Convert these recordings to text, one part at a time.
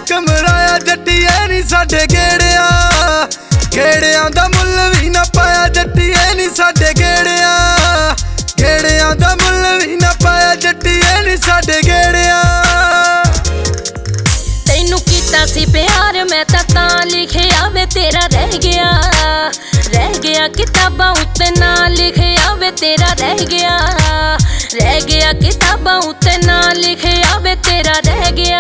ਕਮਰਾਇਆ ਜੱਟੀਏ ਨੀ ਸਾਡੇ ਗੇੜਿਆਂ ਗੇੜਿਆਂ ਦਾ ਮੁੱਲ ਵੀ ਨਾ ਪਾਇਆ ਜੱਟੀਏ ਨੀ ਸਾਡੇ ਗੇੜਿਆਂ ਗੇੜਿਆਂ ਦਾ ਮੁੱਲ ਵੀ ਨਾ ਪਾਇਆ ਜੱਟੀਏ ਨੀ ਸਾਡੇ ਗੇੜਿਆਂ। ਤੈਨੂੰ ਕੀਤਾ ਸੀ ਪਿਆਰ ਮੈਂ ਤਾਂ ਲਿਖਿਆ ਵੇ ਤੇਰਾ ਰਹਿ ਗਿਆ ਕਿਤਾਬਾਂ ਉੱਤੇ ਨਾ ਲਿਖਿਆ ਵੇ ਤੇਰਾ ਰਹਿ ਗਿਆ ਕਿਤਾਬਾਂ ਉੱਤੇ ਨਾ ਲਿਖਿਆ ਵੇ ਤੇਰਾ ਰਹਿ ਗਿਆ।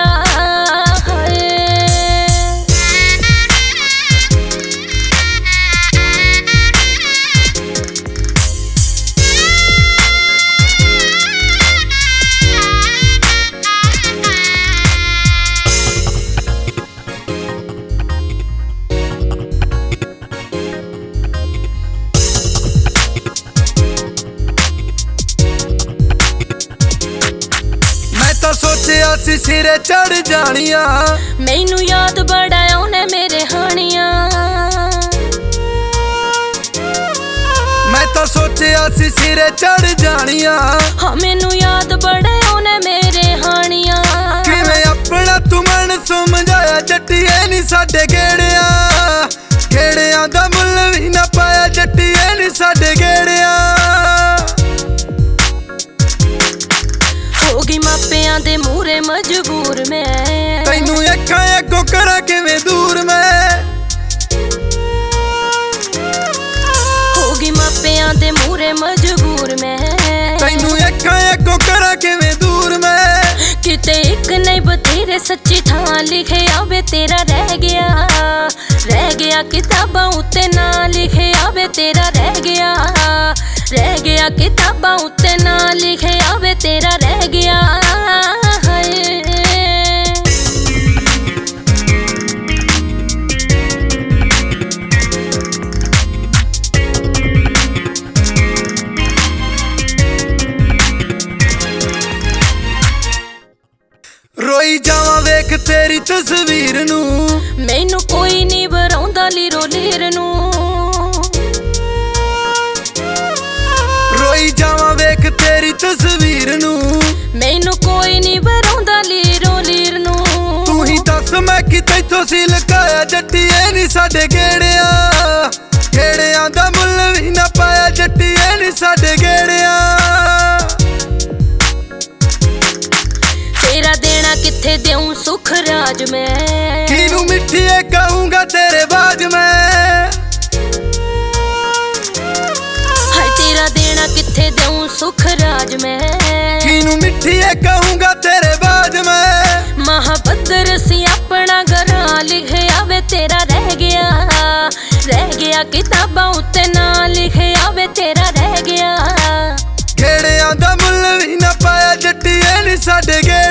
ਸੋਚਿਆ ਸੀ ਸਿਰੇ ਚੜ ਜਾਣੀਆਂ ਮੈਨੂੰ ਯਾਦ ਬੜਾ ਆਉਣੇ ਮੇਰੇ ਹਾਣੀਆਂ ਮੈਂ ਤਾਂ ਸੋਚਿਆ ਸੀ ਸਿਰੇ ਚੜ ਜਾਣੀਆਂ ਹਾਂ ਮੈਨੂੰ ਯਾਦ ਬੜਾ ਆਉਣੇ ਮੇਰੇ ਹਾਣੀਆਂ। ਕਿਵੇਂ ਆਪਣਾ ਤੂੰ ਮਨ ਸਮਝਾਇਆ ਜੱਟੀਏ ਨੀ ਸਾਡੇ ਗੇੜਿਆਂ ਗੇੜਿਆਂ ਦਾ ਮੁੱਲ ਵੀ ਨਾ ਪਾਇਆ ਜੱਟੀਏ ਨੀ ਸਾਡੇ ਗੇੜਿਆਂ। ਹੋ ਗਈ ਮਾਪਿਆਂ ਦੇ ਮੂਹਰੇ ਮਜਬੂਰ ਮੈਂ ਤੈਨੂੰ ਅੱਖਾਂ ਅੱਗੋਂ ਕਰਾਂ ਕਿਵੇਂ ਦੂਰ ਮੈਂ ਹੋ ਗਈ ਮਾਪਿਆਂ ਦੇ ਮੂਹਰੇ ਮਜਬੂਰ ਮੈਂ ਤੈਨੂੰ ਅੱਖਾਂ ਅੱਗੋਂ ਕਰਾਂ ਕਿਵੇਂ ਦੂਰ ਮੈਂ। ਕਿਤੇ ਇੱਕ ਨਹੀਂ ਬਥੇਰੇ ਸੱਚੀ ਥਾਂ ਲਿਖਿਆ ਵੇ ਤੇਰਾ ਰਹਿ ਗਿਆ ਕਿਤਾਬਾਂ ਉੱਤੇ ਨਾ ਲਿਖਿਆ ਵੇ ਤੇਰਾ ਰਹਿ ਗਿਆ ਕਿਤਾਬਾਂ ਉੱਤੇ ਨਾ ਲਿਖਿਆ ਵੇ ਤੇਰਾ ਰਹਿ ਗਿਆ। ਰੋਈ ਜਾਵਾਂ ਵੇਖ ਤੇਰੀ ਤਸਵੀਰ ਨੂੰ ਮੈਨੂੰ ਕੋਈ ਨਹੀਂ ਵਰਾਉਂਦਾ ਲੀਰੋ ਲੀਰ ਨੂੰ ਰੋਈ ਜਾਵਾਂ ਵੇਖ ਤੇਰੀ ਤਸਵੀਰ ਨੂੰ ਮੈਨੂੰ ਕੋਈ ਨਹੀਂ ਵਰਾਉਂਦਾ ਲੀਰੋ ਲੀਰ ਨੂੰ। ਤੂੰ ਹੀ ਦੱਸ ਮੈਂ ਕਿ ਤੈਥੋਂ ਸੀ ਲੁਕਾਇਆ ਜੱਟੀਏ ਨੀ ਸਾਡੇ ਗੇੜਿਆਂ ਗੇੜਿਆਂ ਦਾ ਮੁੱਲ ਵੀ ਨਾ ਪਾਇਆ ਜੱਟੀਏ ਨੀ ਸਾਡੇ ਗੇੜਿਆਂ। ਤੇਰਾ ਦੇਣਾ ਕਿੱਥੇ ਦੇਉਂ ਸੁਖ ਰਾਜ ਮੈਂ ਕਿਨੂੰ ਮਿੱਠੀਏ ਕਹੂੰਗਾ ਤੇਰੇ ਬਾਜ ਮੈਂ ਹਾਏ ਤੇਰਾ ਦੇਣਾ ਕਿੱਥੇ ਦੇਉਂ ਸੁਖ ਰਾਜ ਮੈਂ ਕਿਨੂੰ ਮਿੱਠੀਏ ਕਹੂੰਗਾ ਤੇਰੇ ਬਾਜ ਮੈਂ। ਮਹਾਬਦਰ ਸੀ ਆਪਣਾ ਘਰਾਂ ਲਿਖਿਆ ਵੇ ਤੇਰਾ ਰਹਿ ਗਿਆ ਕਿਤਾਬਾਂ ਉੱਤੇ ਨਾ ਲਿਖਿਆ ਵੇ ਤੇਰਾ ਰਹਿ ਗਿਆ। ਗੇੜਿਆਂ ਦਾ ਮੁੱਲ ਵੀ ਨਾ ਪਾਇਆ ਜੱਟੀਏ ਨੀ ਸਾਡੇ